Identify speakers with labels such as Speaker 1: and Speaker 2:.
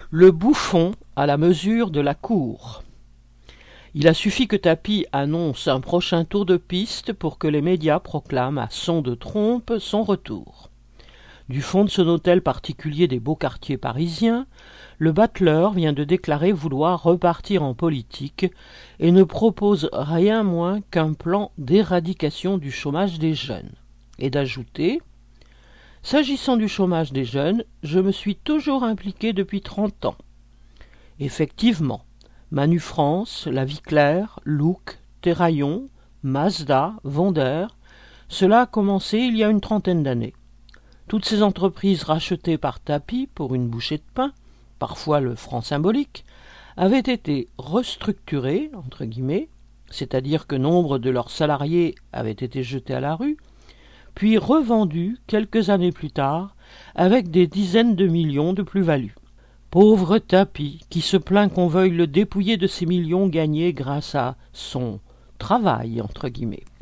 Speaker 1: Le bouffon à la mesure de la cour. Il a suffi que Tapie annonce un prochain tour de piste pour que les médias proclament à son de trompe son retour. Du fond de son hôtel particulier des beaux quartiers parisiens, le battleur vient de déclarer vouloir repartir en politique et ne propose rien moins qu'un plan d'éradication du chômage des jeunes. Et d'ajouter « S'agissant du chômage des jeunes, je me suis toujours impliqué depuis 30 ans. » Effectivement, Manu France, La Vie Claire, Look, Terraillon, Mazda, Vendeur, cela a commencé il y a une trentaine d'années. Toutes ces entreprises rachetées par Tapie pour une bouchée de pain, parfois le franc symbolique, avaient été restructurées, entre guillemets, c'est-à-dire que nombre de leurs salariés avaient été jetés à la rue, puis revendues quelques années plus tard avec des dizaines de millions de plus-value. Pauvre Tapie, qui se plaint qu'on veuille le dépouiller de ses millions gagnés grâce à son « travail », entre guillemets.